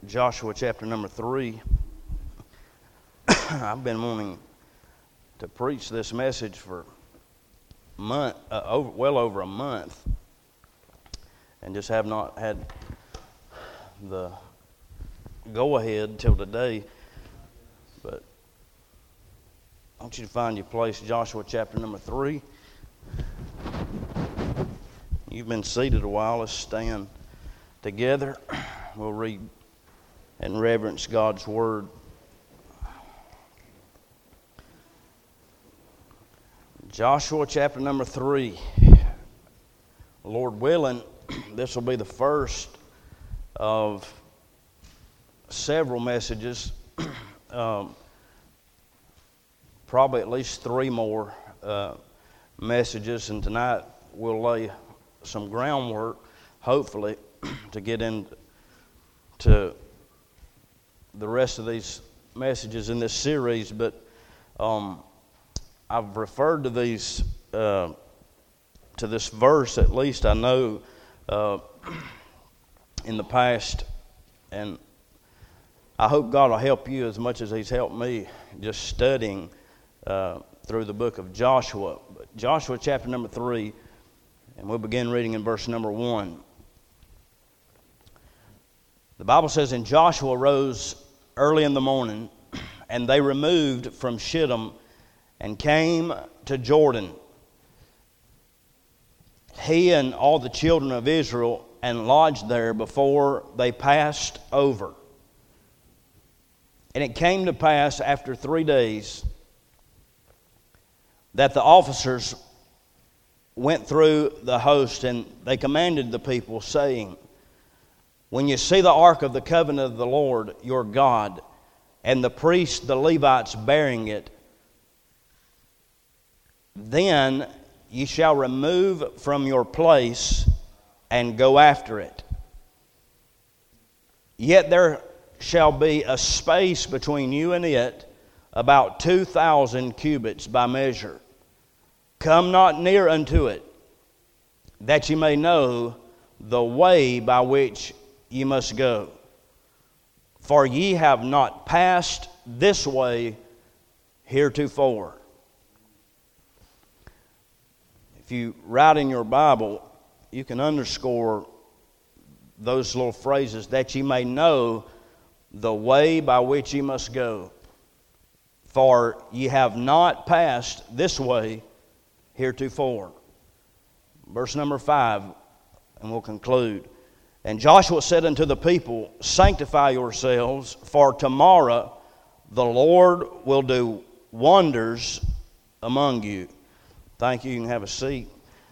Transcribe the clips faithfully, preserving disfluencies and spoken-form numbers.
Joshua chapter number three. I've been wanting to preach this message for month, uh, over, well over a month, and just have not had the go-ahead till today. But I want you to find your place, Joshua chapter number three. You've been seated a while. Let's stand together. We'll read and reverence God's Word. Joshua chapter number three. Lord willing, this will be the first of several messages. um, probably at least three more uh, messages, and tonight we'll lay some groundwork, hopefully, to get into the rest of these messages in this series. But um, I've referred to these uh, to this verse, at least I know, uh, in the past, and I hope God will help you as much as He's helped me just studying uh, through the book of Joshua. But Joshua chapter number three, and we'll begin reading in verse number one. The Bible says, "And Joshua rose early in the morning, and they removed from Shittim and came to Jordan, he and all the children of Israel, and lodged there before they passed over. And it came to pass after three days that the officers went through the host, and they commanded the people, saying, When you see the ark of the covenant of the Lord your God, and the priests, the Levites, bearing it, then ye shall remove from your place and go after it. Yet there shall be a space between you and it, about two thousand cubits by measure. Come not near unto it, that ye may know the way by which ye must go. For ye have not passed this way heretofore." If you write in your Bible, you can underscore those little phrases, "that ye may know the way by which ye must go. For ye have not passed this way heretofore." Verse number five, and we'll conclude. "And Joshua said unto the people, Sanctify yourselves, for tomorrow the Lord will do wonders among you." Thank you. You can have a seat.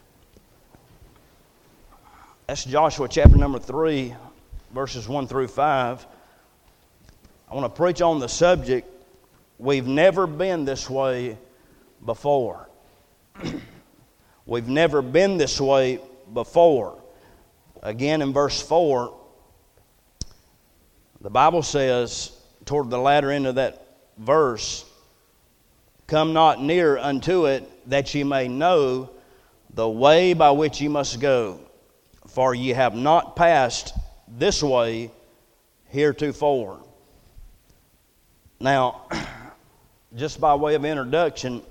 That's Joshua chapter number three, verses one through five. I want to preach on the subject, we've never been this way before. We've never been this way before. Again, in verse four, the Bible says, toward the latter end of that verse, "Come not near unto it, that ye may know the way by which ye must go. For ye have not passed this way heretofore." Now, just by way of introduction,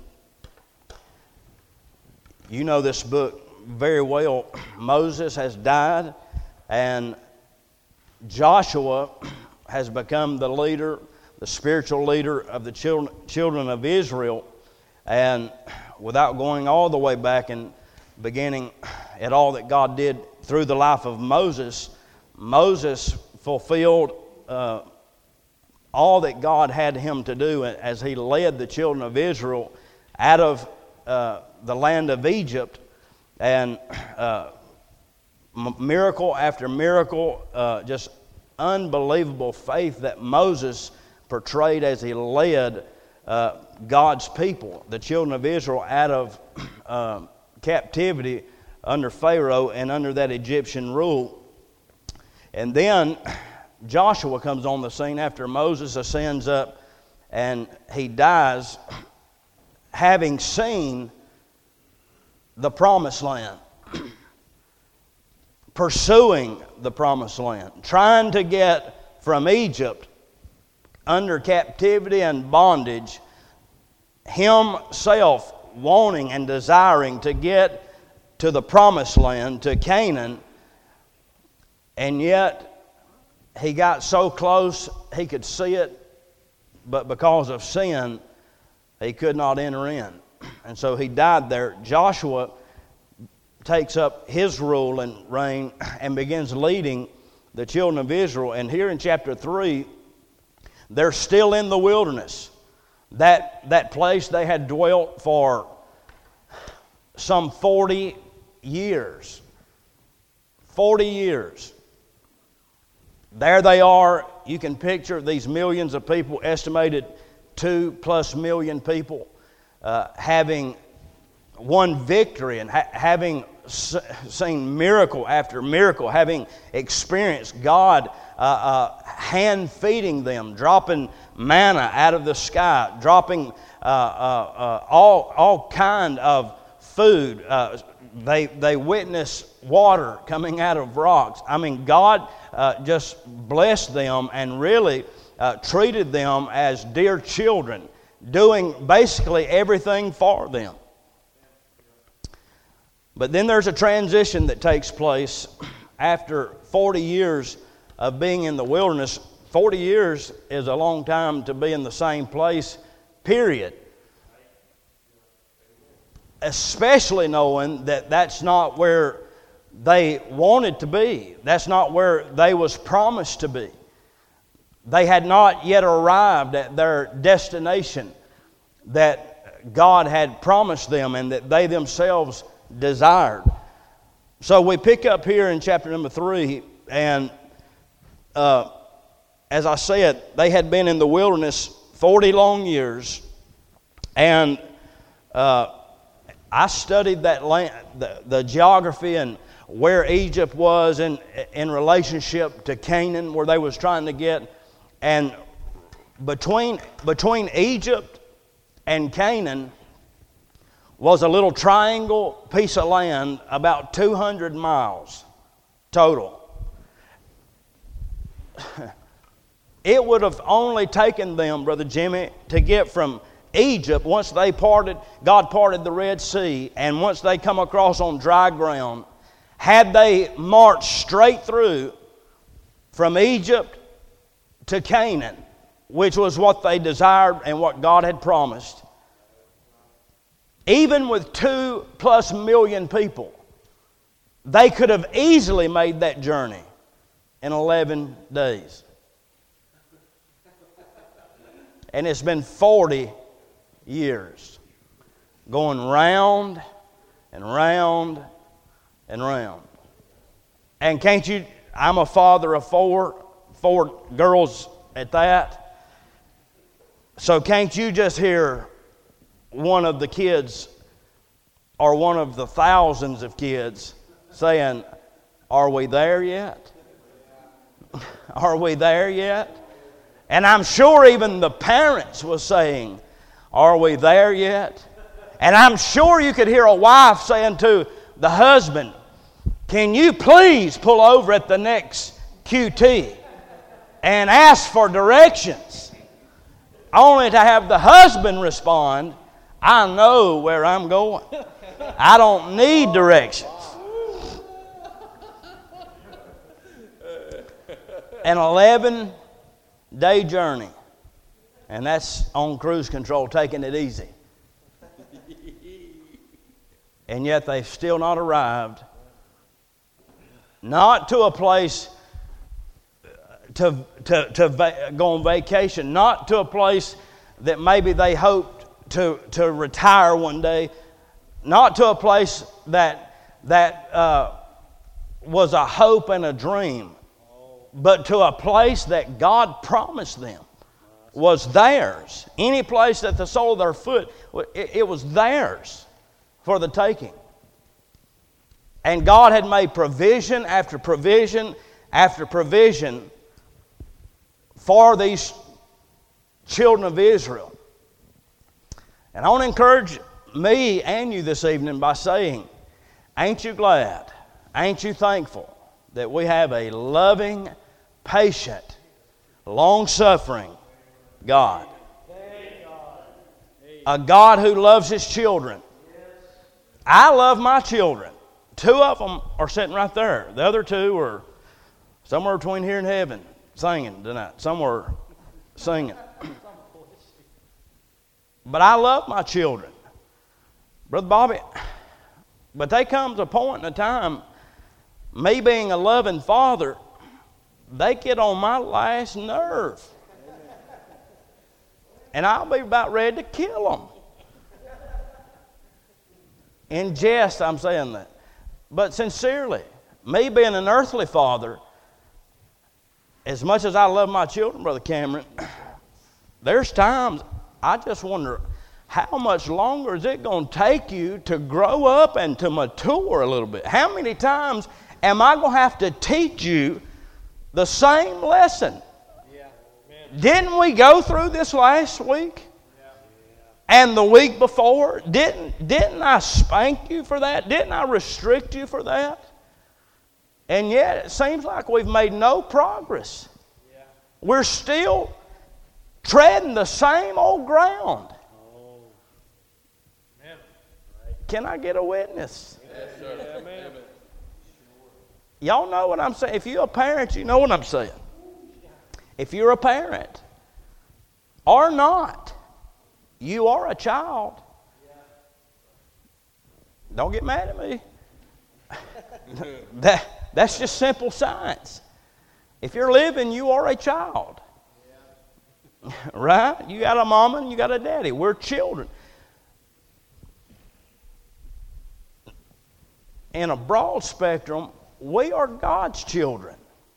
you know this book very well. Moses has died, and Joshua has become the leader, the spiritual leader of the children, children of Israel. And without going all the way back and beginning at all that God did through the life of Moses, Moses fulfilled uh, all that God had him to do as he led the children of Israel out of uh, the land of Egypt. And uh, miracle after miracle, uh, just unbelievable faith that Moses portrayed as he led uh, God's people, the children of Israel, out of uh, captivity under Pharaoh and under that Egyptian rule. And then Joshua comes on the scene after Moses ascends up, and he dies having seen the promised land, pursuing the promised land, trying to get from Egypt under captivity and bondage, himself wanting and desiring to get to the promised land, to Canaan, and yet he got so close he could see it, but because of sin, he could not enter in. And so he died there. Joshua takes up his rule and reign and begins leading the children of Israel. And here in chapter three, they're still in the wilderness. That, that place they had dwelt for some forty years. forty years. There they are. You can picture these millions of people, estimated two plus million people, uh, having won victory and ha- having s- seen miracle after miracle, having experienced God uh, uh, hand feeding them, dropping manna out of the sky, dropping uh, uh, uh, all all kind of food. Uh, they they witnessed water coming out of rocks. I mean, God uh, just blessed them and really uh, treated them as dear children, doing basically everything for them. But then there's a transition that takes place after forty years of being in the wilderness. forty years is a long time to be in the same place, period. Especially knowing that that's not where they wanted to be. That's not where they was promised to be. They had not yet arrived at their destination that God had promised them and that they themselves desired. So we pick up here in chapter number three, and uh, as I said, they had been in the wilderness forty long years, and uh, I studied that land, the, the geography and where Egypt was in in relationship to Canaan, where they was trying to get, and between between Egypt and Canaan was a little triangle piece of land about two hundred miles total. It would have only taken them, Brother Jimmy, to get from Egypt, once they parted, God parted the Red Sea, and once they come across on dry ground, had they marched straight through from Egypt to Canaan, which was what they desired and what God had promised, even with two plus million people, they could have easily made that journey in eleven days. And it's been forty years going round and round and round. And can't you, I'm a father of four, four girls at that. So can't you just hear one of the kids or one of the thousands of kids saying, "Are we there yet? Are we there yet?" And I'm sure even the parents was saying, "Are we there yet?" And I'm sure you could hear a wife saying to the husband, "Can you please pull over at the next Q T and ask for directions?" Only to have the husband respond, "I know where I'm going. I don't need directions." An eleven-day journey. And that's on cruise control, taking it easy. And yet they've still not arrived. Not to a place to, to, to va- go on vacation. Not to a place that maybe they hoped to, to retire one day. Not to a place that, that uh, was a hope and a dream. But to a place that God promised them was theirs. Any place that the sole of their foot, it, it was theirs for the taking. And God had made provision after provision after provision for these children of Israel. And I want to encourage me and you this evening by saying, ain't you glad, ain't you thankful that we have a loving, patient, long-suffering God. A God who loves His children. I love my children. Two of them are sitting right there. The other two are somewhere between here and heaven, singing tonight. Somewhere singing. But I love my children. Brother Bobby, but there comes a point in a time, me being a loving father, they get on my last nerve. And I'll be about ready to kill them. In jest, I'm saying that. But sincerely, me being an earthly father, as much as I love my children, Brother Cameron, there's times I just wonder, how much longer is it going to take you to grow up and to mature a little bit? How many times am I going to have to teach you the same lesson? Yeah. Didn't we go through this last week? Yeah. And the week before? Didn't, didn't I spank you for that? Didn't I restrict you for that? And yet it seems like we've made no progress. Yeah. We're still treading the same old ground. Oh. Can I get a witness? Yes, sir. Amen. Y'all know what I'm saying. If you're a parent, you know what I'm saying. If you're a parent or not, you are a child. Don't get mad at me. that, that's just simple science. If you're living, you are a child. Right? You got a mama and you got a daddy. We're children. In a broad spectrum, we are God's children.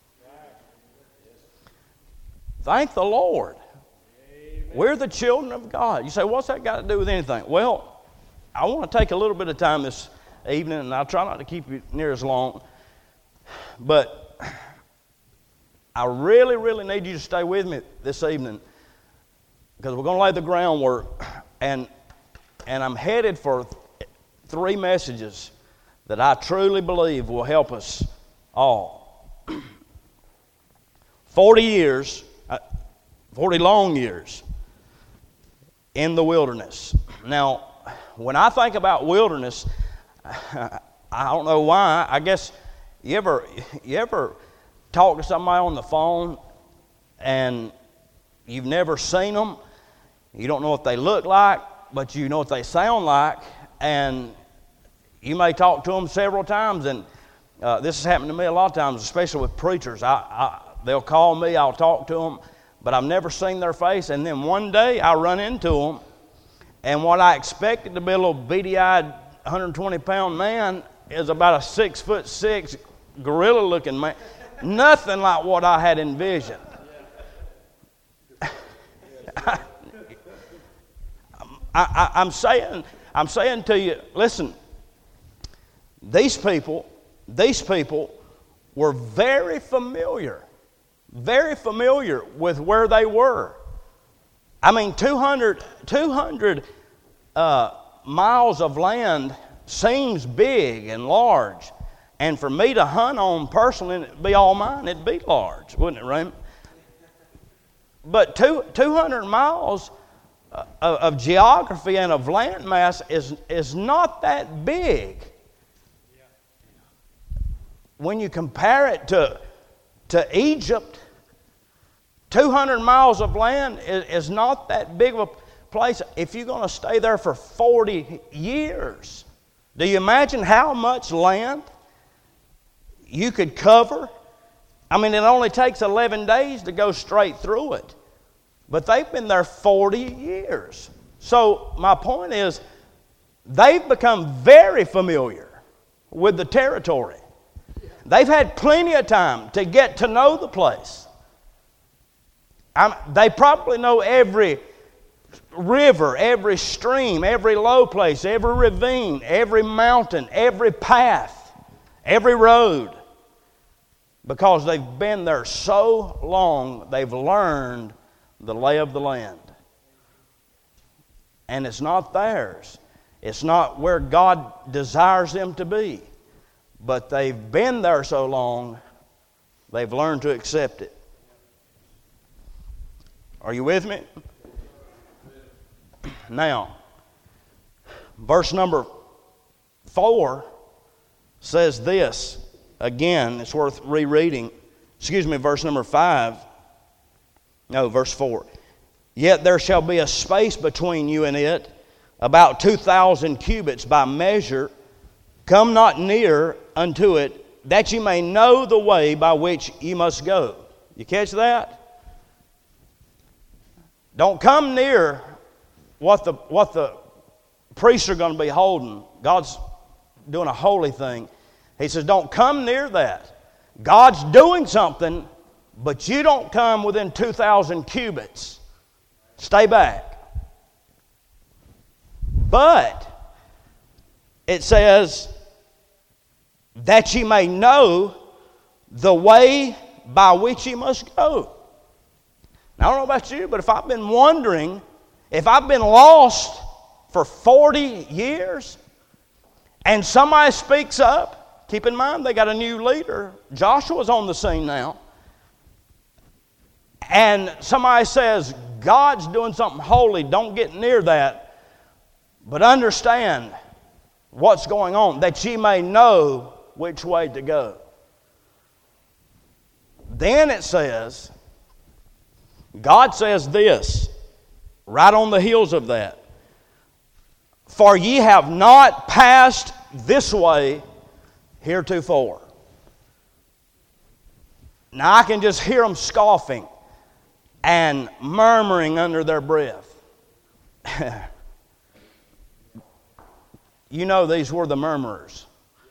Thank the Lord. Amen. We're the children of God. You say, what's that got to do with anything? Well, I want to take a little bit of time this evening, and I'll try not to keep you near as long. But I really, really need you to stay with me this evening, because we're going to lay the groundwork, and and I'm headed for th- three messages that I truly believe will help us all. Forty years, uh, forty long years in the wilderness. Now, when I think about wilderness, I don't know why. I guess you ever you ever talk to somebody on the phone and you've never seen them. You don't know what they look like, but you know what they sound like, and you may talk to them several times, and uh, this has happened to me a lot of times, especially with preachers. I, I, they'll call me, I'll talk to them, but I've never seen their face, and then one day I run into them, and what I expected to be a little beady-eyed, one hundred twenty pound man is about a six foot six gorilla-looking man. Nothing like what I had envisioned. I, I, I'm saying, I'm saying to you, listen. These people, these people were very familiar, very familiar with where they were. I mean, two hundred, two hundred uh, miles of land seems big and large. And for me to hunt on personally, and it'd be all mine, it'd be large, wouldn't it, Raymond? But two, two hundred miles of, of geography and of land mass is, is not that big. When you compare it to, to Egypt, two hundred miles of land is, is not that big of a place. If you're going to stay there for forty years, do you imagine how much land you could cover? I mean, it only takes eleven days to go straight through it. But they've been there forty years. So my point is, they've become very familiar with the territory. They've had plenty of time to get to know the place. I'm, they probably know every river, every stream, every low place, every ravine, every mountain, every path, every road. Because they've been there so long, they've learned the lay of the land. And it's not theirs. It's not where God desires them to be. But they've been there so long, they've learned to accept it. Are you with me? Now, verse number four says this. Again, it's worth rereading. Excuse me, verse number five. No, verse four. Yet there shall be a space between you and it, about two thousand cubits by measure. Come not near unto it, that ye may know the way by which ye must go. You catch that? Don't come near what the what the priests are going to be holding. God's doing a holy thing. He says, don't come near that. God's doing something, but you don't come within two thousand cubits. Stay back. But it says that ye may know the way by which ye must go. Now, I don't know about you, but if I've been wondering, if I've been lost for forty years, and somebody speaks up, keep in mind they got a new leader. Joshua's on the scene now. And somebody says, God's doing something holy, don't get near that. But understand what's going on, that ye may know which way to go. Then it says, God says this, right on the heels of that. For ye have not passed this way heretofore. Now I can just hear them scoffing and murmuring under their breath. You know these were the murmurers.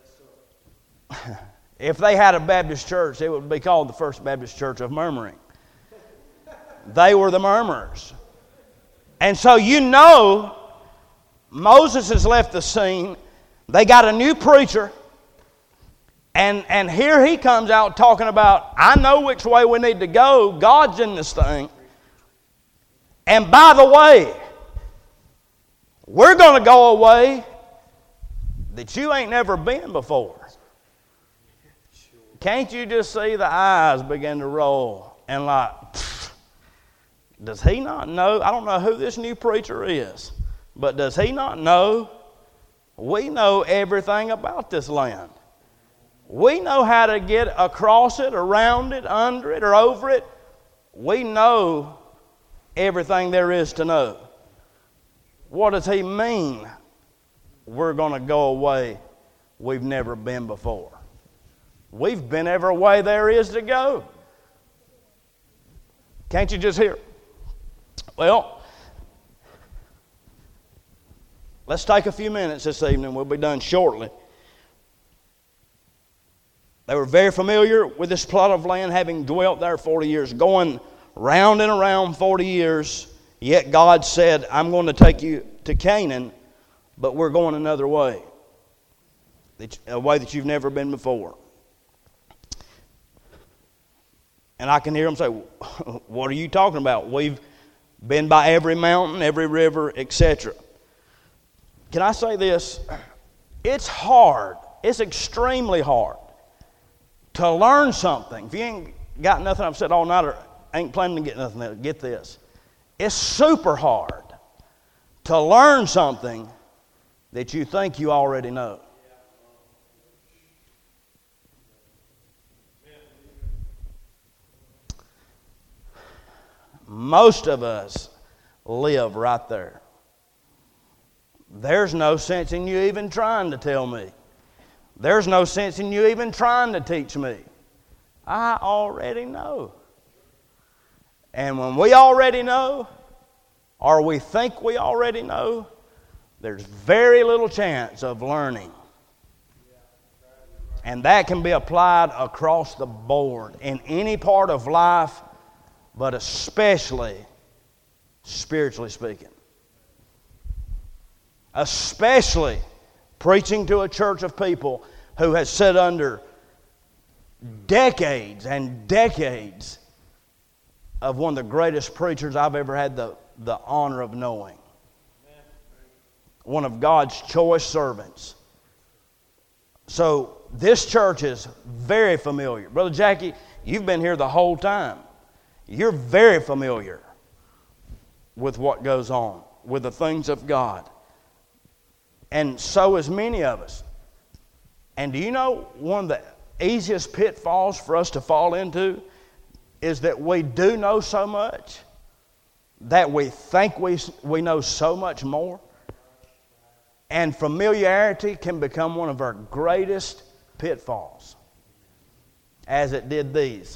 If they had a Baptist church, it would be called the First Baptist Church of Murmuring. They were the murmurers. And so you know, Moses has left the scene. They got a new preacher. And, and here he comes out talking about, I know which way we need to go. God's in this thing. And by the way, we're going to go a way that you ain't never been before. Can't you just see the eyes begin to roll and like, does he not know? I don't know who this new preacher is, but does he not know? We know everything about this land. We know how to get across it, around it, under it, or over it. We know everything there is to know. What does he mean? We're going to go a way we've never been before. We've been every way there is to go. Can't you just hear? Well, let's take a few minutes this evening. We'll be done shortly. They were very familiar with this plot of land, having dwelt there forty years, going round and around forty years. Yet God said, I'm going to take you to Canaan, but we're going another way, a way that you've never been before. And I can hear them say, what are you talking about? We've been by every mountain, every river, et cetera. Can I say this? It's hard. It's extremely hard to learn something. If you ain't got nothing I've said all night or ain't planning to get nothing, get this. It's super hard to learn something that you think you already know. Most of us live right there. There's no sense in you even trying to tell me. There's no sense in you even trying to teach me. I already know. And when we already know, or we think we already know, there's very little chance of learning. And that can be applied across the board in any part of life, but especially spiritually speaking. Especially preaching to a church of people who has sat under decades and decades of one of the greatest preachers I've ever had the, the honor of knowing. One of God's choice servants. So this church is very familiar. Brother Jackie, you've been here the whole time. You're very familiar with what goes on, with the things of God. And so is many of us. And do you know one of the easiest pitfalls for us to fall into is that we do know so much that we think we, we know so much more. And familiarity can become one of our greatest pitfalls, as it did these.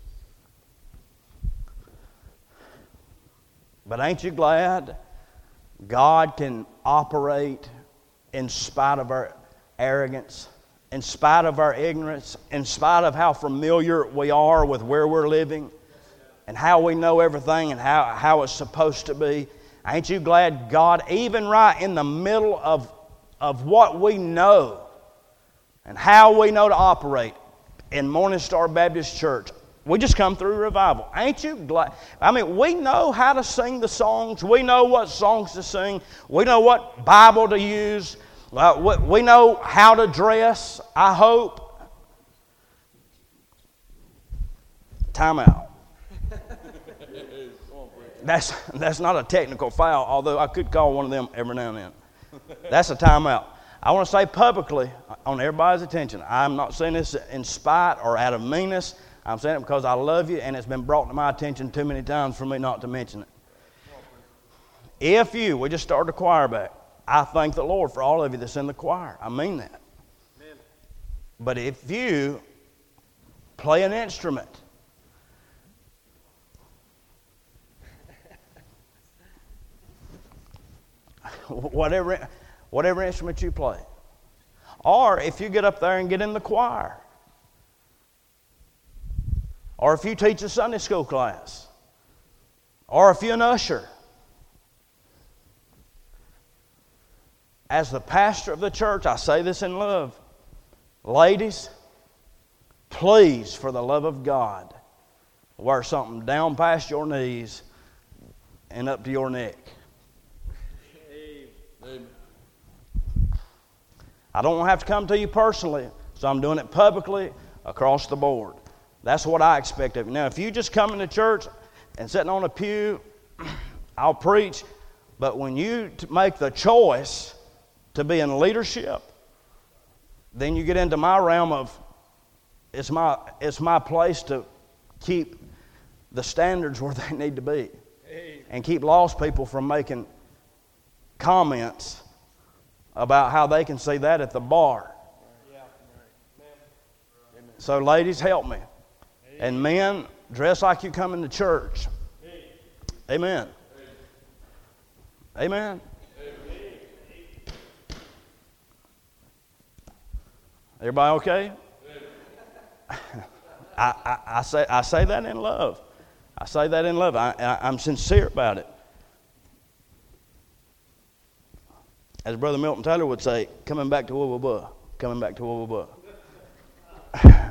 But ain't you glad God can operate in spite of our arrogance, in spite of our ignorance, in spite of how familiar we are with where we're living and how we know everything and how, how it's supposed to be? Ain't you glad God, even right in the middle of, of what we know and how we know to operate in Morning Star Baptist Church, we just come through revival. Ain't you glad? I mean, we know how to sing the songs. We know what songs to sing. We know what Bible to use. Uh, we, we know how to dress, I hope. Time out. That's, that's not a technical foul, although I could call one of them every now and then. That's a timeout. I want to say publicly, on everybody's attention, I'm not saying this in spite or out of meanness. I'm saying it because I love you, and it's been brought to my attention too many times for me not to mention it. If you, we just started the choir back. I thank the Lord for all of you that's in the choir. I mean that. Amen. But if you play an instrument, whatever, whatever instrument you play, or if you get up there and get in the choir, or if you teach a Sunday school class, or if you're an usher, as the pastor of the church, I say this in love. Ladies, please, for the love of God, wear something down past your knees and up to your neck. Amen. I don't have to come to you personally, so I'm doing it publicly across the board. That's what I expect of you. Now, if you just come into church and sitting on a pew, I'll preach. But when you make the choice to be in leadership, then you get into my realm of it's my it's my place to keep the standards where they need to be, and keep lost people from making comments about how they can see that at the bar. So, ladies, help me. And men, dress like you come into church. Amen. Amen. Everybody okay? I, I, I say I say that in love. I say that in love. I, I, I'm sincere about it. As Brother Milton Taylor would say, coming back to wah wah wah, coming back to wah wah wah.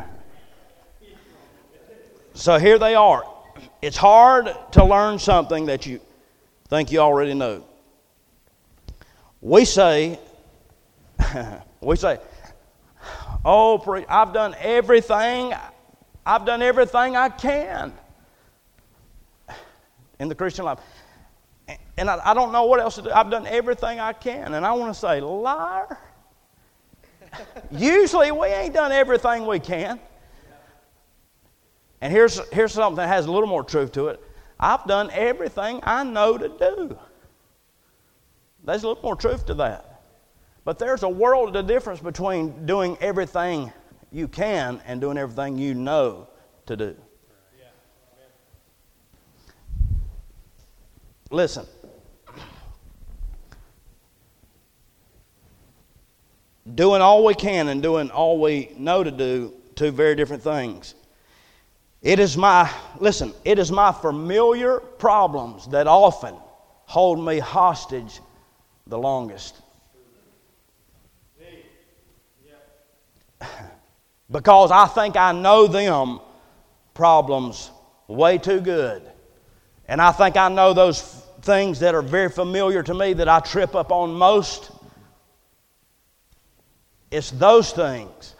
So here they are. It's hard to learn something that you think you already know. We say, we say, oh, pre- I've done everything, I've done everything I can in the Christian life. And I, I don't know what else to do. I've done everything I can. And I want to say, liar. Usually we ain't done everything we can. And here's, here's something that has a little more truth to it. I've done everything I know to do. There's a little more truth to that. But there's a world of difference between doing everything you can and doing everything you know to do. Listen. Doing all we can and doing all we know to do, two very different things. It is my, listen, it is my familiar problems that often hold me hostage the longest. Because I think I know them problems way too good. And I think I know those things that are very familiar to me that I trip up on most. It's those things.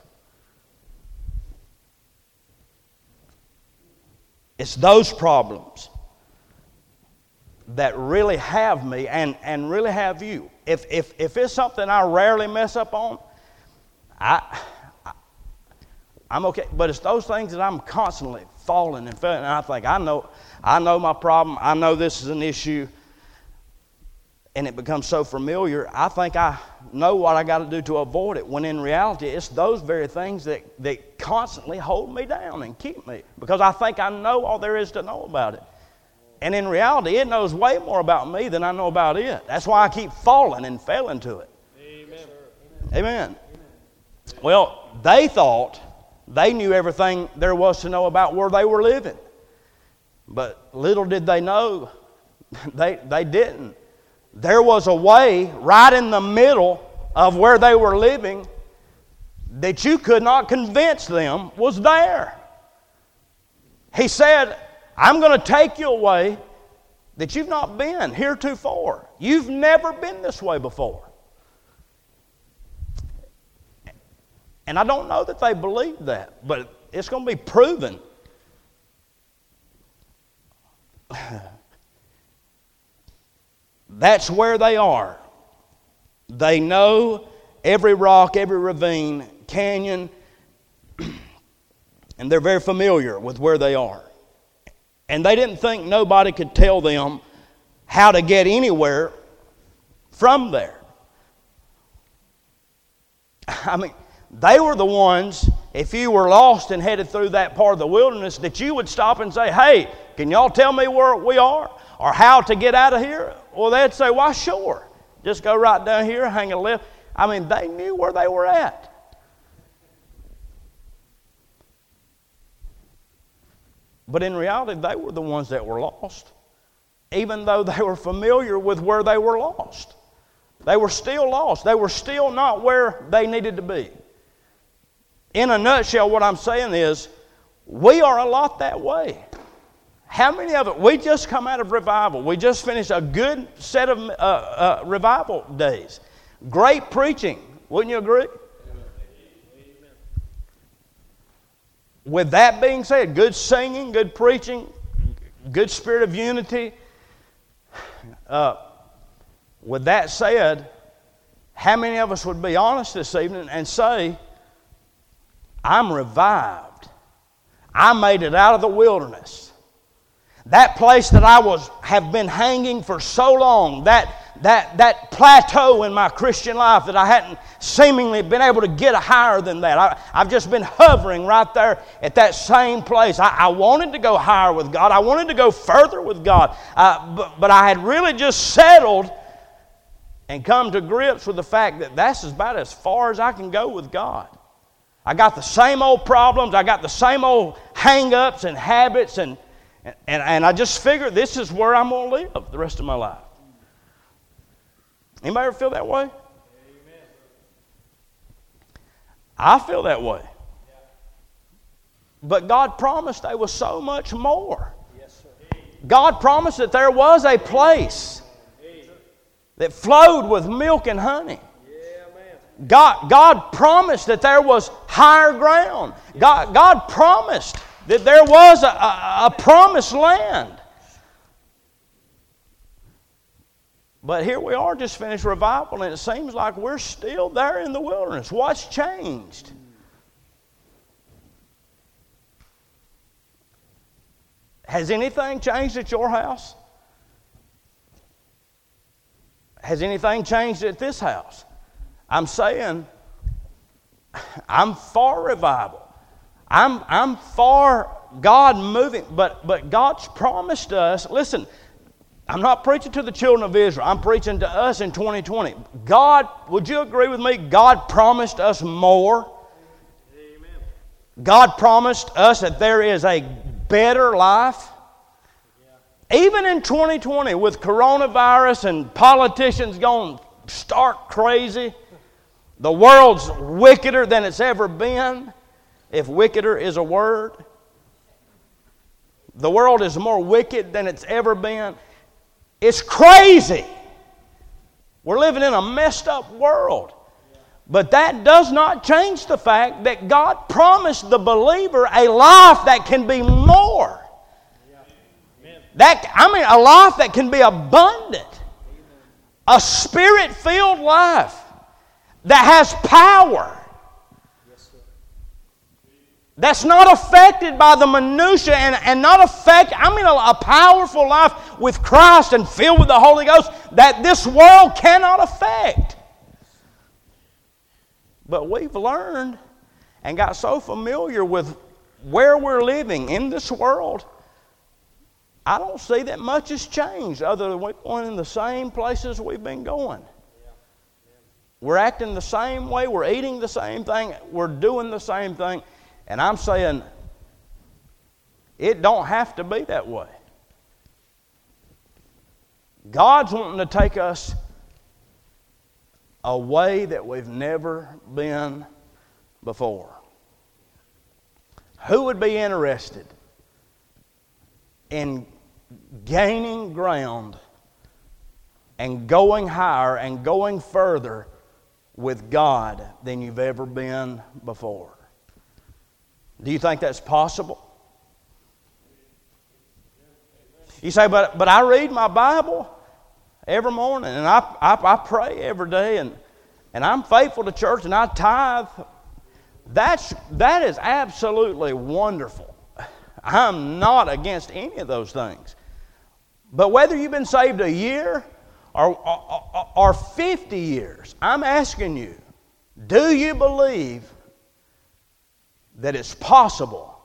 It's those problems that really have me and, and really have you. If, if, if it's something I rarely mess up on, I, I, I'm okay. But it's those things that I'm constantly falling and failing. And I think, I know, I know my problem. I know this is an issue. And it becomes so familiar, I think I know what I got to do to avoid it, when in reality, it's those very things that, that constantly hold me down and keep me, because I think I know all there is to know about it. And in reality, it knows way more about me than I know about it. That's why I keep falling and failing to it. Amen. Amen. Well, they thought they knew everything there was to know about where they were living. But little did they know, they, they didn't. There was a way right in the middle of where they were living that you could not convince them was there. He said, I'm going to take you a way that you've not been heretofore. You've never been this way before. And I don't know that they believed that, but it's going to be proven. That's where they are. They know every rock, every ravine, canyon, and they're very familiar with where they are. And they didn't think nobody could tell them how to get anywhere from there. I mean, they were the ones, if you were lost and headed through that part of the wilderness, that you would stop and say, hey, can y'all tell me where we are or how to get out of here? Well, they'd say, why, sure. Just go right down here, hang a left. I mean, they knew where they were at. But in reality, they were the ones that were lost. Even though they were familiar with where they were lost. They were still lost. They were still not where they needed to be. In a nutshell, what I'm saying is, we are a lot that way. How many of it? We just come out of revival. We just finished a good set of uh, uh, revival days. Great preaching. Wouldn't you agree? Amen. With that being said, good singing, good preaching, good spirit of unity. Uh, with that said, how many of us would be honest this evening and say, I'm revived. I made it out of the wilderness. That place that I was have been hanging for so long, that, that, that plateau in my Christian life that I hadn't seemingly been able to get higher than that. I, I've just been hovering right there at that same place. I, I wanted to go higher with God. I wanted to go further with God. Uh, but, but I had really just settled and come to grips with the fact that that's about as far as I can go with God. I got the same old problems. I got the same old hang-ups and habits and And, and I just figured this is where I'm going to live the rest of my life. Anybody ever feel that way? Amen. I feel that way. Yeah. But God promised there was so much more. Yes, sir. God promised that there was a place that flowed with milk and honey. Yeah, God, God promised that there was higher ground. God, God promised that there was a, a, a promised land. But here we are, just finished revival, and it seems like we're still there in the wilderness. What's changed? Has anything changed at your house? Has anything changed at this house? I'm saying, I'm for revival. I'm, I'm for God moving, but, but God's promised us, listen, I'm not preaching to the children of Israel. I'm preaching to us in twenty twenty. God, would you agree with me? God promised us more. Amen. God promised us that there is a better life. Yeah. Even in twenty twenty, with coronavirus and politicians going stark crazy, the world's wickeder than it's ever been. If wickeder is a word, the world is more wicked than it's ever been. It's crazy. We're living in a messed up world. But that does not change the fact that God promised the believer a life that can be more That, I mean, a life that can be abundant. A Spirit-filled life that has power. That's not affected by the minutia and, and not affected, I mean a, a powerful life with Christ and filled with the Holy Ghost that this world cannot affect. But we've learned and got so familiar with where we're living in this world, I don't see that much has changed other than we're going in the same places we've been going. We're acting the same way, we're eating the same thing, we're doing the same thing. And I'm saying, it don't have to be that way. God's wanting to take us a way that we've never been before. Who would be interested in gaining ground and going higher and going further with God than you've ever been before? Do you think that's possible? You say, but but I read my Bible every morning and I, I, I pray every day and, and I'm faithful to church and I tithe. That's, that is absolutely wonderful. I'm not against any of those things. But whether you've been saved a year or, or, or fifty years, I'm asking you, do you believe that it's possible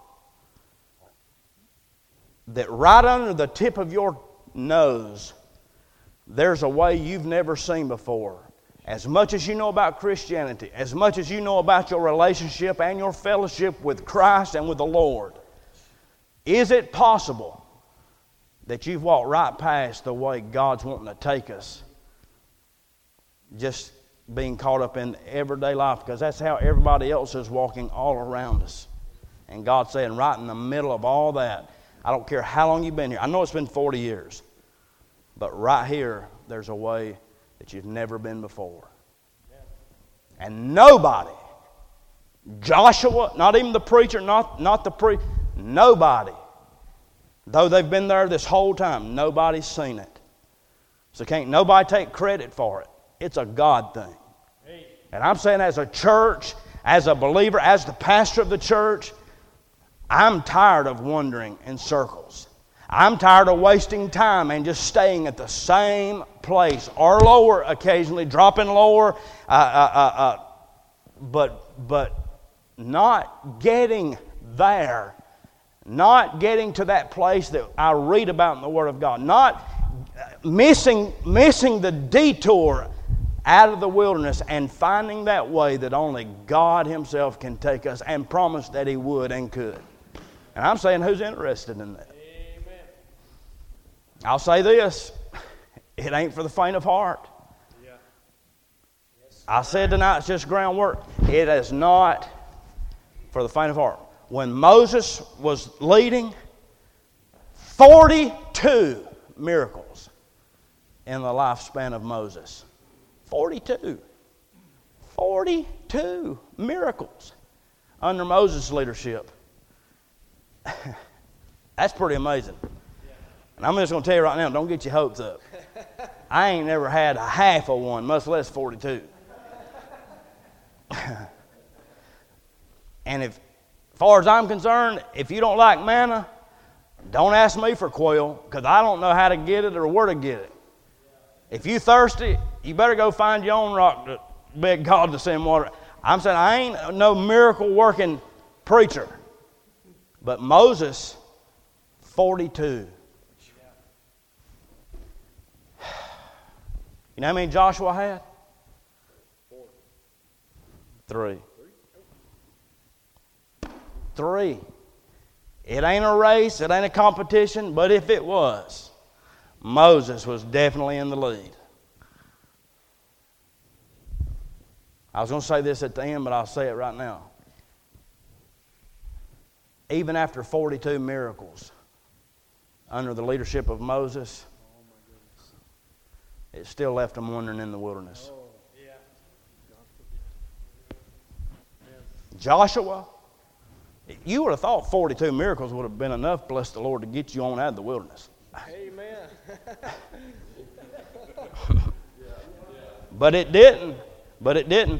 that right under the tip of your nose there's a way you've never seen before? As much as you know about Christianity, as much as you know about your relationship and your fellowship with Christ and with the Lord, is it possible that you've walked right past the way God's wanting to take us, just being caught up in everyday life? Because that's how everybody else is walking all around us. And God's saying, right in the middle of all that, I don't care how long you've been here. I know it's been forty years. But right here, there's a way that you've never been before. And nobody, Joshua, not even the preacher, not, not the priest, nobody, though they've been there this whole time, nobody's seen it. So can't nobody take credit for it. It's a God thing. And I'm saying as a church, as a believer, as the pastor of the church, I'm tired of wandering in circles. I'm tired of wasting time and just staying at the same place or lower occasionally, dropping lower, uh, uh, uh, uh, but, but not getting there, not getting to that place that I read about in the Word of God, not missing, missing the detour out of the wilderness and finding that way that only God Himself can take us and promised that He would and could. And I'm saying, who's interested in that? I'll say this, it ain't for the faint of heart. Yeah. Yes. I said tonight it's just groundwork. It is not for the faint of heart. When Moses was leading, forty-two miracles in the lifespan of Moses. forty-two. forty-two miracles under Moses' leadership. That's pretty amazing. And I'm just going to tell you right now, don't get your hopes up. I ain't never had a half of one, much less forty-two. And if, as far as I'm concerned, if you don't like manna, don't ask me for quail, because I don't know how to get it or where to get it. If you thirsty, you better go find your own rock to beg God to send water. I'm saying I ain't no miracle-working preacher. But Moses, forty-two. You know how many Joshua had? Four. Three. Three. It ain't a race, it ain't a competition, but if it was, Moses was definitely in the lead. I was going to say this at the end, but I'll say it right now. Even after forty-two miracles under the leadership of Moses, it still left them wandering in the wilderness. Oh, yeah. Joshua, you would have thought forty-two miracles would have been enough, bless the Lord, to get you on out of the wilderness. Amen. But it didn't. But it didn't.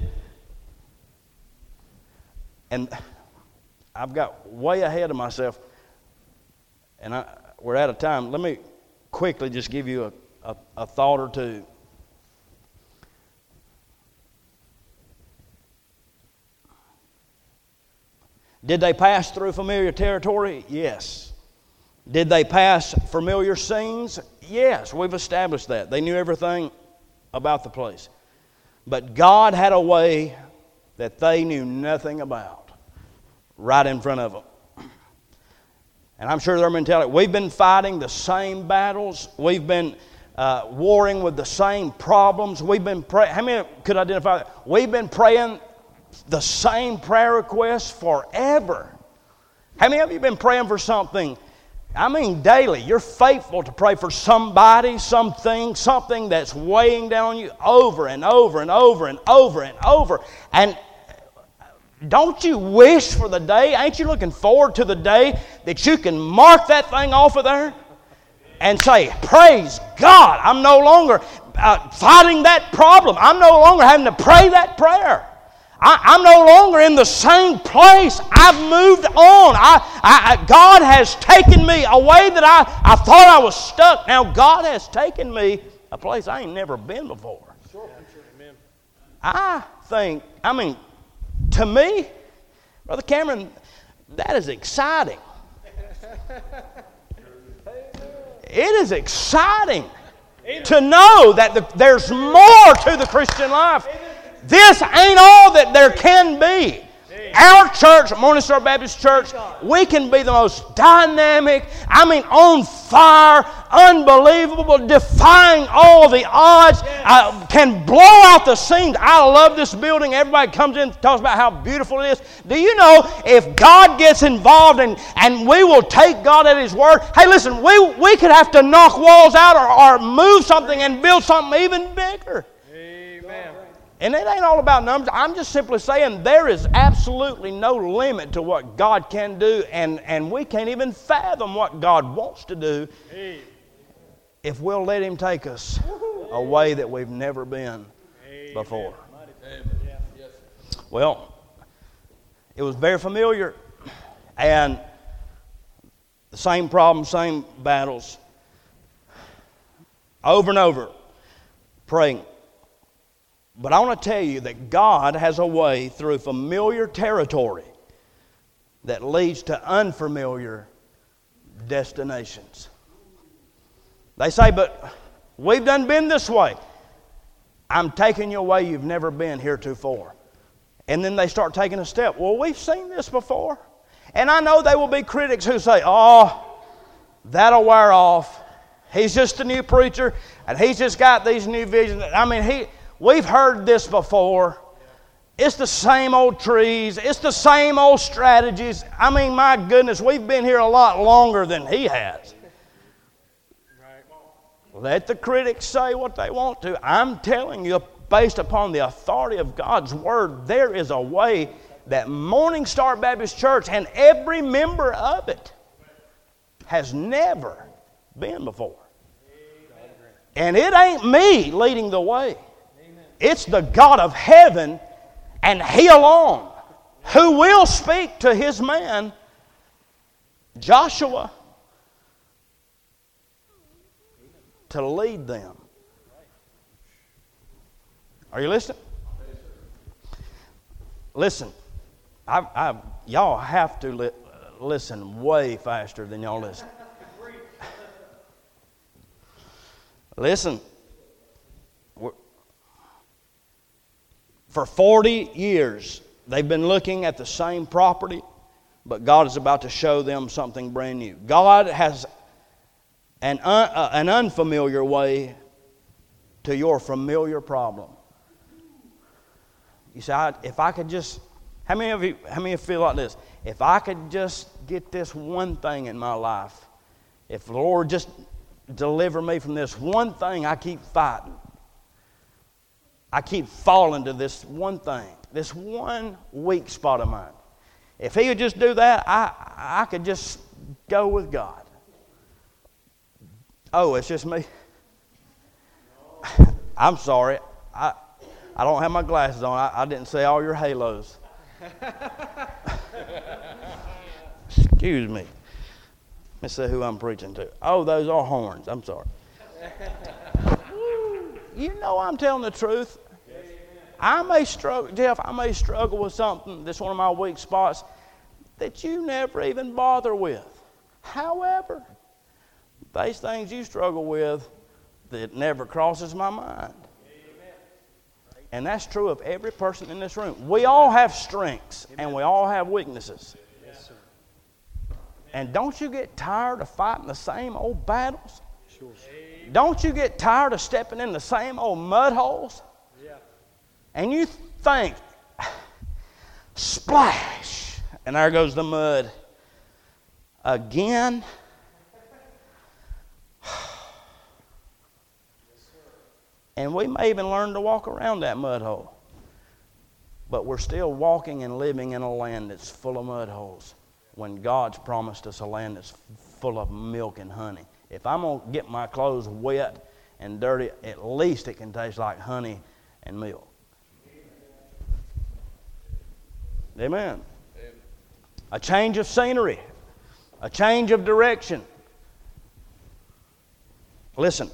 And I've got way ahead of myself. And I, we're out of time. Let me quickly just give you a, a, a thought or two. Did they pass through familiar territory? Yes. Did they pass familiar scenes? Yes, we've established that. They knew everything about the place. But God had a way that they knew nothing about right in front of them. And I'm sure their mentality, we've been fighting the same battles. We've been uh, warring with the same problems. We've been praying. How many could identify that? We've been praying the same prayer requests forever. How many of you have been praying for something? I mean daily. You're faithful to pray for somebody, something, something that's weighing down on you over and over and over and over and over. And don't you wish for the day, ain't you looking forward to the day that you can mark that thing off of there and say, praise God, I'm no longer uh, fighting that problem. I'm no longer having to pray that prayer. I, I'm no longer in the same place. I've moved on. I, I, God has taken me a way that I, I thought I was stuck. Now God has taken me a place I ain't never been before. I think, I mean, to me, Brother Cameron, that is exciting. It is exciting to know that the, there's more to the Christian life. This ain't all that there can be. Our church, Morning Star Baptist Church, we can be the most dynamic, I mean on fire, unbelievable, defying all the odds, uh, can blow out the seams. I love this building. Everybody comes in and talks about how beautiful it is. Do you know if God gets involved and, and we will take God at His word, hey listen, we, we could have to knock walls out or, or move something and build something even bigger. Amen. And it ain't all about numbers. I'm just simply saying there is absolutely no limit to what God can do, and, and we can't even fathom what God wants to do if we'll let Him take us a way that we've never been before. Well, it was very familiar, and the same problems, same battles, over and over, praying. But I want to tell you that God has a way through familiar territory that leads to unfamiliar destinations. They say, but we've done been this way. I'm taking you a way you've never been heretofore. And then they start taking a step. Well, we've seen this before. And I know there will be critics who say, oh, that'll wear off. He's just a new preacher, and he's just got these new visions. I mean, he... We've heard this before. It's the same old trees. It's the same old strategies. I mean, my goodness, we've been here a lot longer than he has. Let the critics say what they want to. I'm telling you, based upon the authority of God's Word, there is a way that Morning Star Baptist Church and every member of it has never been before. And it ain't me leading the way. It's the God of heaven and He alone who will speak to His man, Joshua, to lead them. Are you listening? Listen, I, I, y'all have to li- listen way faster than y'all listen. Listen. For forty years, they've been looking at the same property, but God is about to show them something brand new. God has an, un, uh, an unfamiliar way to your familiar problem. You say, I, if I could just, how many of you, how many of you feel like this? If I could just get this one thing in my life, if the Lord just deliver me from this one thing I keep fighting, I keep falling to this one thing, this one weak spot of mine. If He would just do that, I, I could just go with God. Oh, it's just me? I'm sorry. I I don't have my glasses on. I, I didn't see all your halos. Excuse me. Let me see who I'm preaching to. Oh, those are horns. I'm sorry. You know I'm telling the truth. I may struggle, Jeff, I may struggle with something that's one of my weak spots that you never even bother with. However, these things you struggle with that never crosses my mind. And that's true of every person in this room. We all have strengths and we all have weaknesses. Yes, sir. And don't you get tired of fighting the same old battles? Sure. Don't you get tired of stepping in the same old mud holes? Yeah. And you think, splash, and there goes the mud again. And we may even learn to walk around that mud hole. But we're still walking and living in a land that's full of mud holes when God's promised us a land that's full of milk and honey. If I'm going to get my clothes wet and dirty, at least it can taste like honey and milk. Amen. Amen. A change of scenery. A change of direction. Listen.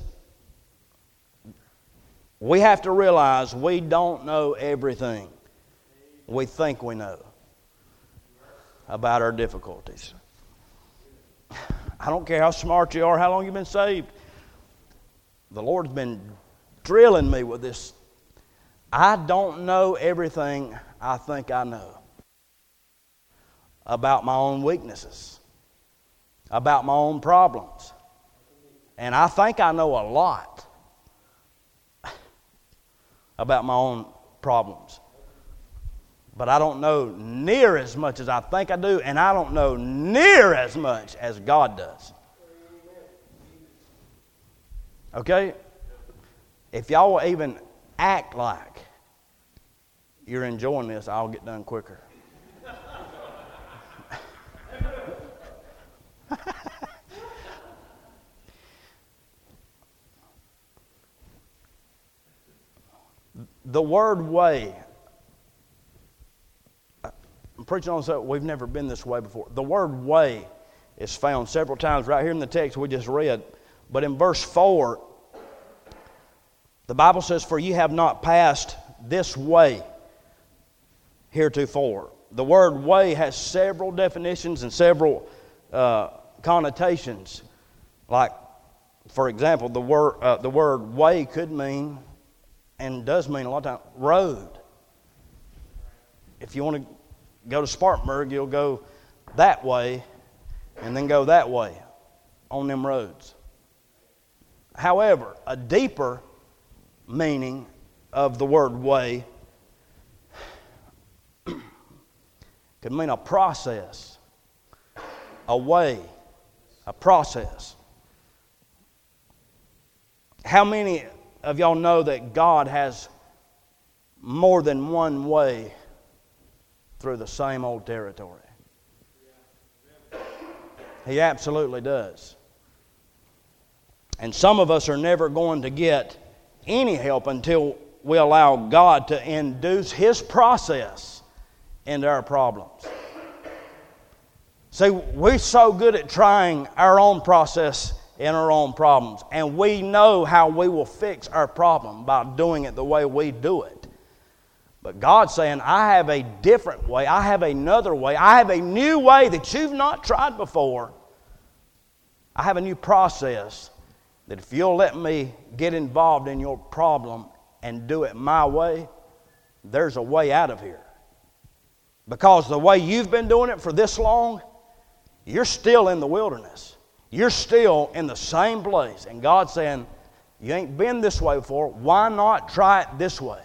We have to realize we don't know everything we think we know about our difficulties. I don't care how smart you are, how long you've been saved. The Lord's been drilling me with this. I don't know everything I think I know about my own weaknesses, about my own problems. And I think I know a lot about my own problems. But I don't know near as much as I think I do, and I don't know near as much as God does. Okay? If y'all will even act like you're enjoying this, I'll get done quicker. The word way, I'm preaching on something, we've never been this way before. The word way is found several times right here in the text we just read. But in verse four, the Bible says, "For you have not passed this way heretofore." The word way has several definitions and several uh, connotations. Like, for example, the word, uh, the word way could mean, and does mean a lot of times, road. If you want to go to Spartanburg, you'll go that way and then go that way on them roads. However, a deeper meaning of the word way could mean a process, a way, a process. How many of y'all know that God has more than one way through the same old territory? He absolutely does. And some of us are never going to get any help until we allow God to induce His process into our problems. See, we're so good at trying our own process in our own problems. And we know how we will fix our problem by doing it the way we do it. But God's saying, I have a different way. I have another way. I have a new way that you've not tried before. I have a new process that if you'll let me get involved in your problem and do it my way, there's a way out of here. Because the way you've been doing it for this long, you're still in the wilderness. You're still in the same place. And God's saying, you ain't been this way before. Why not try it this way?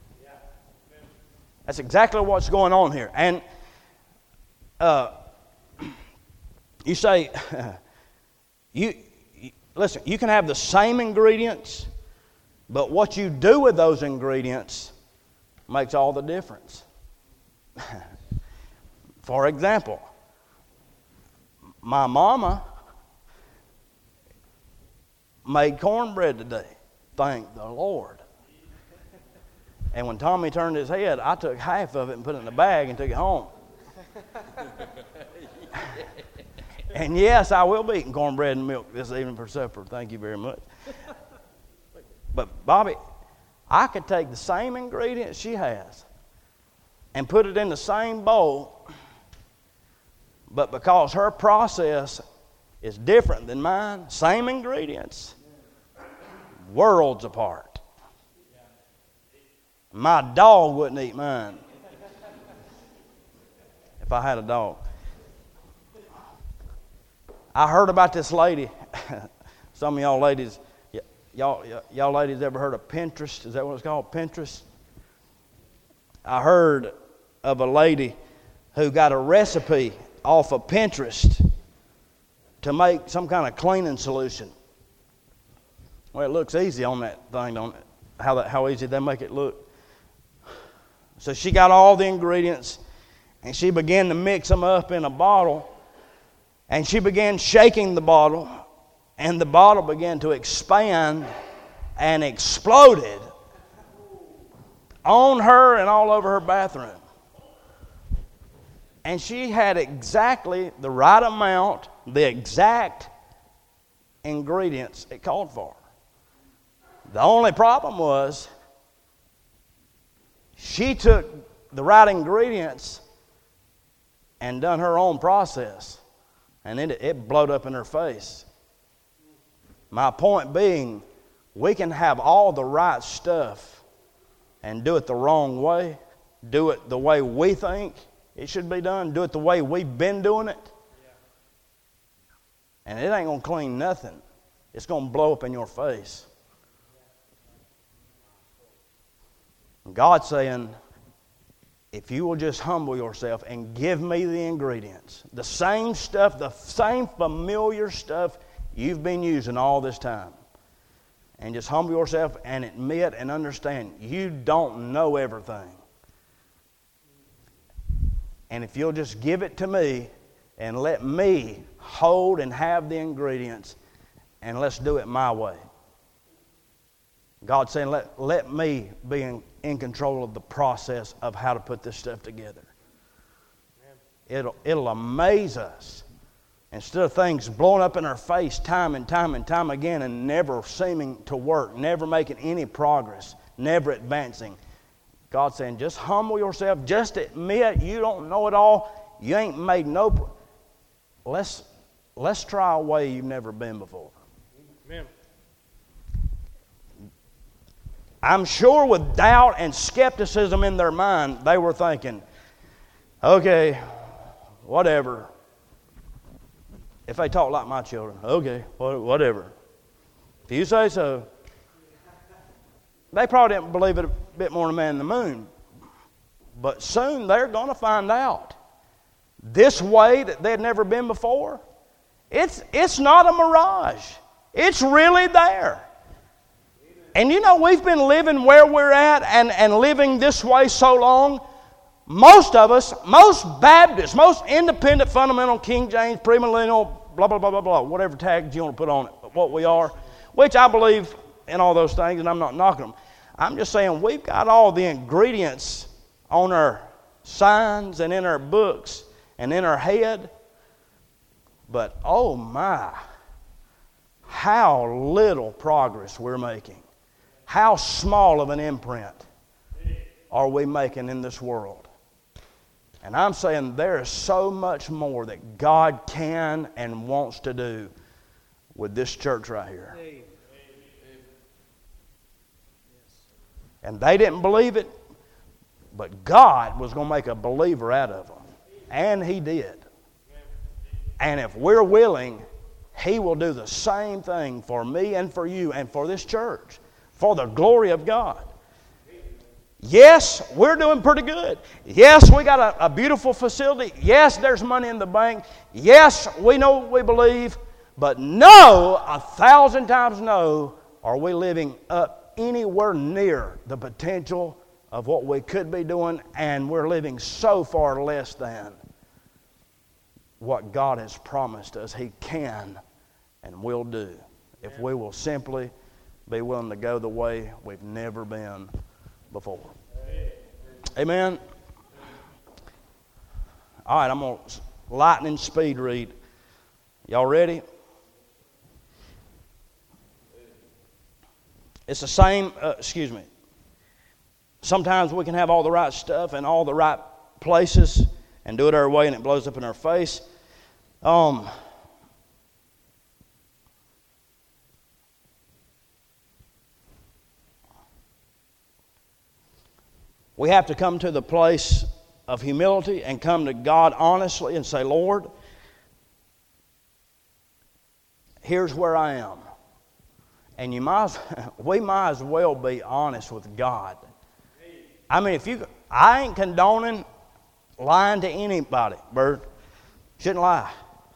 That's exactly what's going on here. And uh, you say, you, you listen, you can have the same ingredients, but what you do with those ingredients makes all the difference. For example, my mama made cornbread today. Thank the Lord. And when Tommy turned his head, I took half of it and put it in a bag and took it home. And yes, I will be eating cornbread and milk this evening for supper. Thank you very much. But Bobby, I could take the same ingredients she has and put it in the same bowl, but because her process is different than mine, same ingredients, worlds apart. My dog wouldn't eat mine if I had a dog. I heard about this lady. Some of y'all ladies, y- y'all, y- y'all ladies ever heard of Pinterest? Is that what it's called, Pinterest? I heard of a lady who got a recipe off of Pinterest to make some kind of cleaning solution. Well, it looks easy on that thing, don't it? How that, how easy they make it look. So she got all the ingredients, and she began to mix them up in a bottle, and she began shaking the bottle, and the bottle began to expand and exploded on her and all over her bathroom. And she had exactly the right amount, the exact ingredients it called for. The only problem was she took the right ingredients and done her own process, and it, it blowed up in her face. My point being, we can have all the right stuff and do it the wrong way, do it the way we think it should be done, do it the way we've been doing it, and it ain't going to clean nothing. It's going to blow up in your face. God's saying, if you will just humble yourself and give me the ingredients, the same stuff, the same familiar stuff you've been using all this time, and just humble yourself and admit and understand you don't know everything. And if you'll just give it to me and let me hold and have the ingredients, and let's do it my way. God's saying, let, let me be in, in control of the process of how to put this stuff together. It'll, it'll amaze us. Instead of things blowing up in our face time and time and time again and never seeming to work, never making any progress, never advancing, God's saying, just humble yourself. Just admit you don't know it all. You ain't made no... Pro- let's, let's try a way you've never been before. Amen. I'm sure with doubt and skepticism in their mind, they were thinking, okay, whatever. If they talk like my children, okay, whatever. If you say so. They probably didn't believe it a bit more than man in the moon. But soon they're going to find out. This way that they'd never been before, it's, it's not a mirage. It's really there. And you know, we've been living where we're at and, and living this way so long. Most of us, most Baptists, most independent, fundamental, King James, premillennial, blah, blah, blah, blah, blah, whatever tags you want to put on it, but what we are, which I believe in all those things, and I'm not knocking them. I'm just saying we've got all the ingredients on our signs and in our books and in our head. But oh my, how little progress we're making. How small of an imprint are we making in this world? And I'm saying there is so much more that God can and wants to do with this church right here. And they didn't believe it, but God was going to make a believer out of them. And He did. And if we're willing, He will do the same thing for me and for you and for this church, for the glory of God. Yes, we're doing pretty good. Yes, we got a, a beautiful facility. Yes, there's money in the bank. Yes, we know what we believe. But no, a thousand times no, are we living up anywhere near the potential of what we could be doing, and we're living so far less than what God has promised us He can and will do. if we will simply be willing to go the way we've never been before. Amen. All right, I'm going to lightning speed read. Y'all ready? It's the same, uh, excuse me. Sometimes we can have all the right stuff in all the right places and do it our way and it blows up in our face. Um, we have to come to the place of humility and come to God honestly and say, Lord, here's where I am. And you might, we might as well be honest with God. I mean, if you, I ain't condoning lying to anybody, Bert. Shouldn't lie.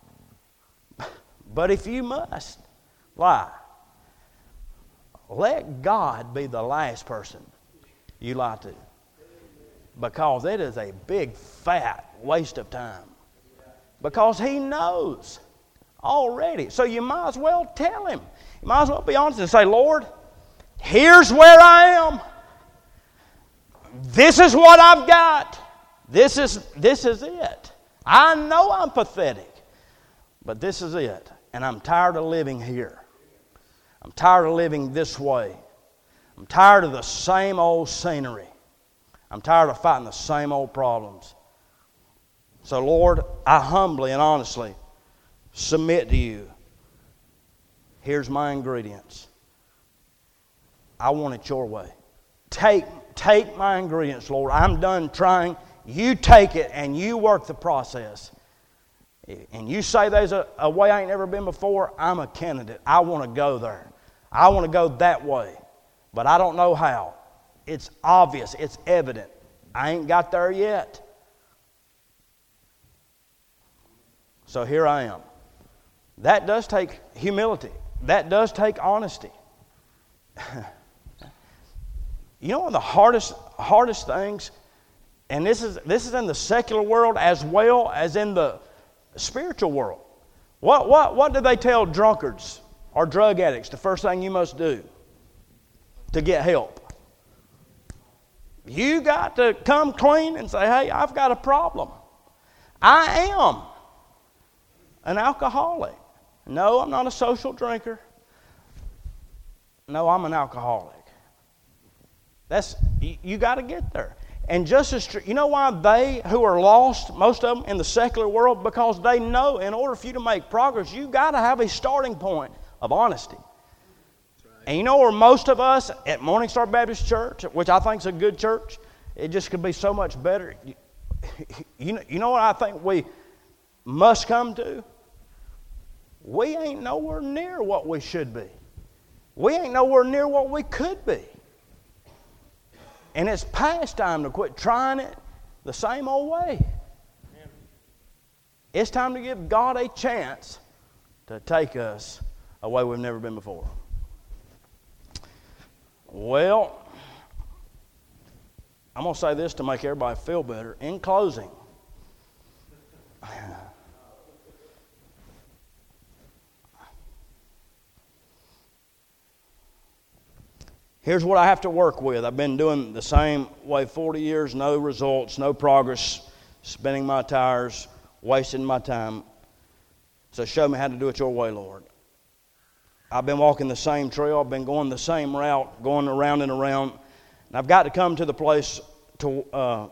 But if you must lie, let God be the last person you lie to. Because it is a big, fat waste of time. Because He knows already. So you might as well tell Him. You might as well be honest and say, Lord, here's where I am. This is what I've got. This is, this is it. I know I'm pathetic, but this is it. And I'm tired of living here. I'm tired of living this way. I'm tired of the same old scenery. I'm tired of fighting the same old problems. So, Lord, I humbly and honestly submit to you. Here's my ingredients. I want it your way. Take, take my ingredients, Lord. I'm done trying. You take it and you work the process. And you say there's a, a way I ain't never been before, I'm a candidate. I want to go there. I want to go that way. But I don't know how. It's obvious. It's evident. I ain't got there yet. So here I am. That does take humility. That does take honesty. You know one of the hardest, hardest things, and this is, this is in the secular world as well as in the spiritual world. What, what, what do they tell drunkards or drug addicts the first thing you must do to get help? You got to come clean and say, hey, I've got a problem. I am an alcoholic. No, I'm not a social drinker. No, I'm an alcoholic. That's, you, you got to get there. And just as true, you know why they who are lost, most of them in the secular world, because they know in order for you to make progress, you got to have a starting point of honesty. And you know where most of us at Morning Star Baptist Church, which I think is a good church, it just could be so much better. You, you, know, you know what I think we must come to? We ain't nowhere near what we should be. We ain't nowhere near what we could be. And it's past time to quit trying it the same old way. It's time to give God a chance to take us a way we've never been before. Well, I'm going to say this to make everybody feel better. In closing, here's what I have to work with. I've been doing the same way forty years, no results, no progress, spinning my tires, wasting my time. So show me how to do it your way, Lord. I've been walking the same trail. I've been going the same route, going around and around. And I've got to come to the place to uh,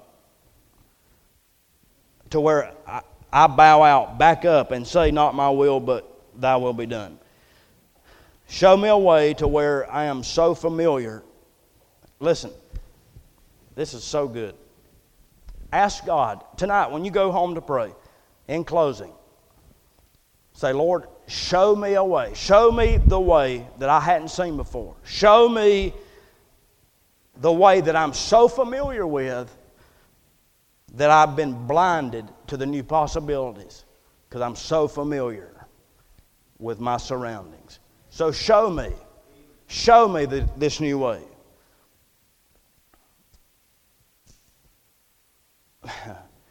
to where I, I bow out, back up, and say, not my will, but thy will be done. Show me a way to where I am so familiar. Listen, this is so good. Ask God tonight when you go home to pray, in closing, say, Lord, show me a way. Show me the way that I hadn't seen before. Show me the way that I'm so familiar with that I've been blinded to the new possibilities because I'm so familiar with my surroundings. So show me, show me the, this new way.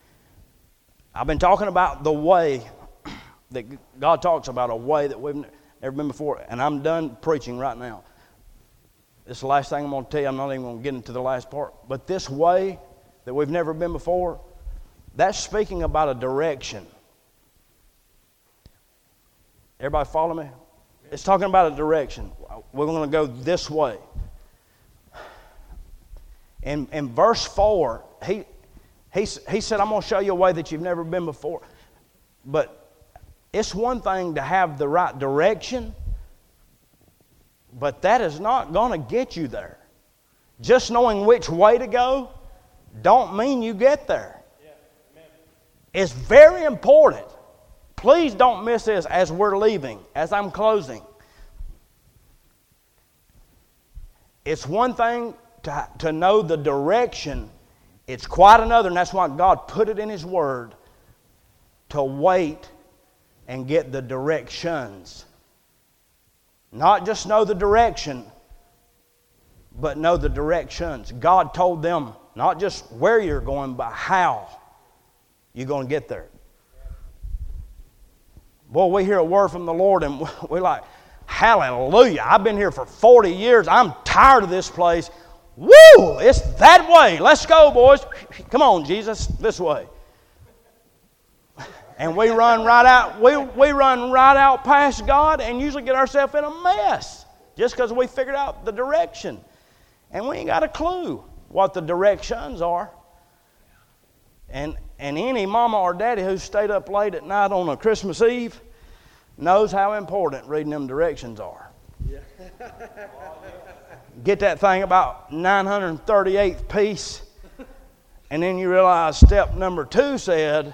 I've been talking about the way that God talks about, a way that we've. never been before. And I'm done preaching right now. This is the last thing I'm going to tell you. I'm not even going to get into the last part. But this way that we've never been before, that's speaking about a direction. Everybody follow me? It's talking about a direction. We're going to go this way. In, in verse four, he, he, he said, I'm going to show you a way that you've never been before. But it's one thing to have the right direction, but that is not going to get you there. Just knowing which way to go don't mean you get there. It's very important. Please don't miss this as we're leaving, as I'm closing. It's one thing to, to know the direction. It's quite another, and that's why God put it in His Word, to wait and get the directions. Not just know the direction, but know the directions. God told them not just where you're going, but how you're going to get there. Boy, we hear a word from the Lord and we're like, hallelujah, I've been here for forty years. I'm tired of this place. Woo, it's that way. Let's go, boys. Come on, Jesus, this way. And we run right out, we, we run right out past God and usually get ourselves in a mess just because we figured out the direction. And we ain't got a clue what the directions are. And and any mama or daddy who stayed up late at night on a Christmas Eve knows how important reading them directions are. Yeah. Get that thing about nine hundred thirty-eighth piece, and then you realize step number two said,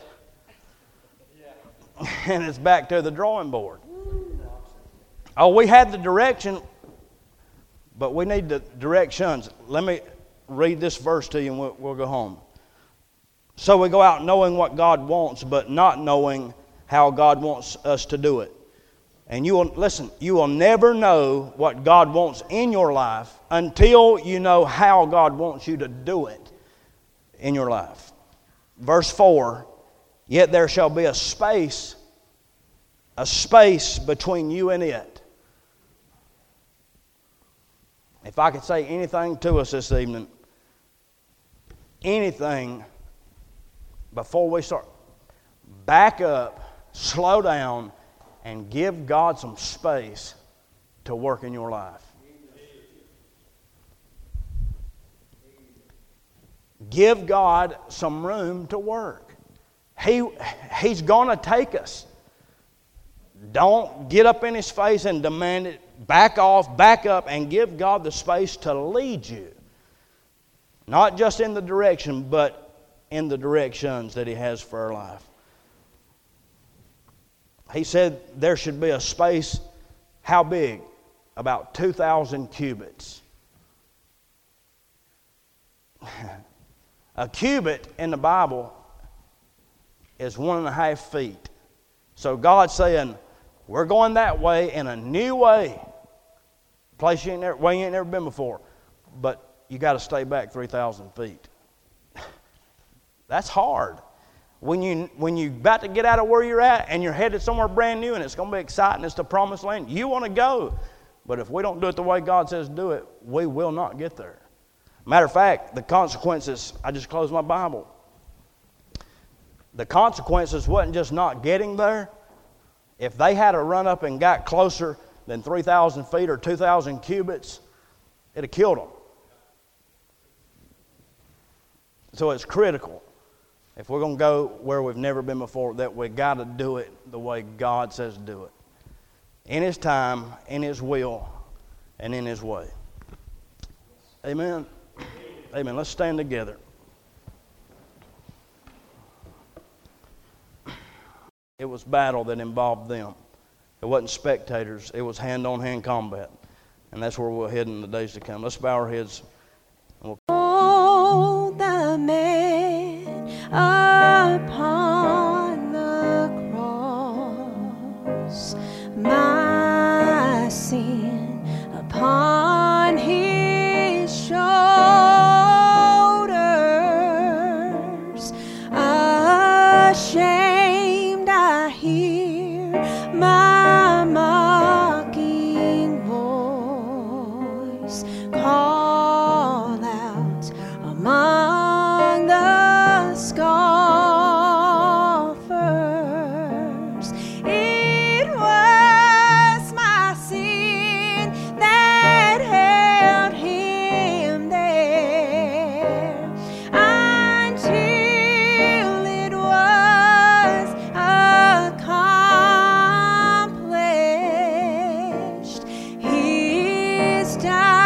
and it's back to the drawing board. Oh, we had the direction, but we need the directions. Let me read this verse to you and we'll, we'll go home. So we go out knowing what God wants, but not knowing how God wants us to do it. And you will, listen, you will never know what God wants in your life until you know how God wants you to do it in your life. Verse four, yet there shall be a space, a space between you and it. If I could say anything to us this evening, anything before we start, back up, slow down, and give God some space to work in your life. Give God some room to work. He, he's going to take us. Don't get up in His face and demand it. Back off, back up, and give God the space to lead you. Not just in the direction, but in the directions that He has for our life. He said there should be a space, how big? About two thousand cubits. A cubit in the Bible is one and a half feet. So God's saying, we're going that way in a new way. Place you ain't never, way you ain't never been before. But you got to stay back three thousand feet. That's hard. When you when you about to get out of where you're at and you're headed somewhere brand new and it's going to be exciting, it's the promised land, you want to go. But if we don't do it the way God says do it, we will not get there. Matter of fact, the consequences, I just closed my Bible. The consequences wasn't just not getting there. If they had to run up and got closer than three thousand feet or two thousand cubits, it'd have killed them. So it's critical, if we're going to go where we've never been before, that we got to do it the way God says do it. In His time, in His will, and in His way. Amen. Amen. Let's stand together. It was battle that involved them. It wasn't spectators. It was hand-on-hand combat. And that's where we'll head in the days to come. Let's bow our heads. And we'll Oh, the man upon the cross, my sin upon His shoulders, ashamed I hear my mother voice call out among the scoffers. It was my sin that held him there until it was accomplished. His time